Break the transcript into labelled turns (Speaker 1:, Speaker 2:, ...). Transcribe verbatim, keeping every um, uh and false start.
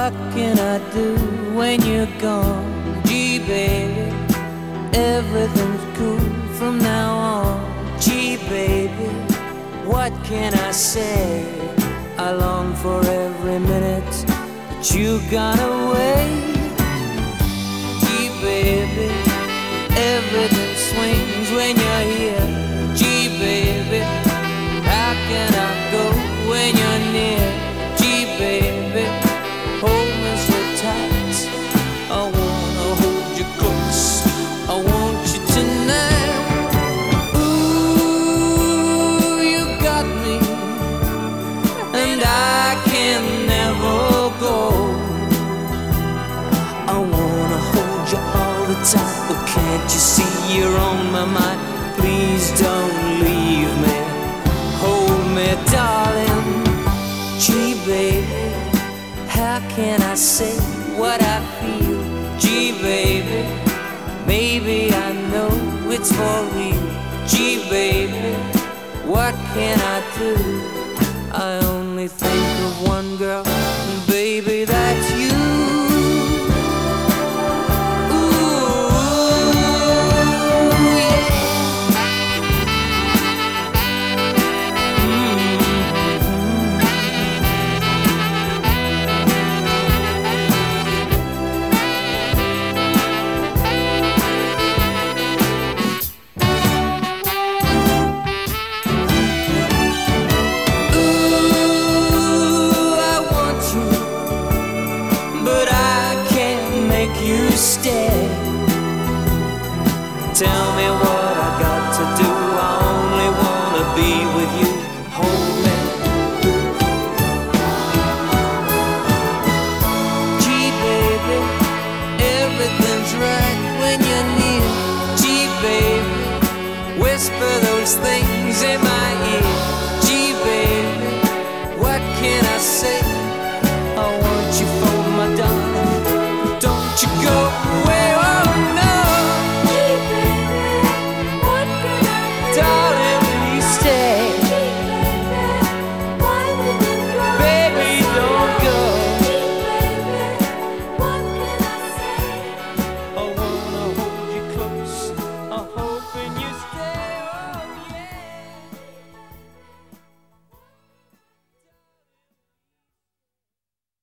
Speaker 1: What can I do when you're gone? Gee, baby, everything's cool from now on. Gee, baby, what can I say? I long for every minute that you got away. Gee, baby, everything swings when you're here. Gee, baby, how can I go when you're near? Gee, baby, hold me so tight. I wanna hold you close. I want you tonight. Ooh, you got me, and I can never go. I wanna hold you all the time. Oh, can't you see you're on my mind? Please don't leave me. Hold me, darling. Gee, baby, how can I say what I feel? Gee, baby, maybe I know it's for real. Gee, baby, what can I do? I only think of one girl, and baby, that's you. You stay. Tell me what I got to do. I only wanna be with you. Hold me. Gee, baby, everything's right when you're near. Gee, baby, whisper those things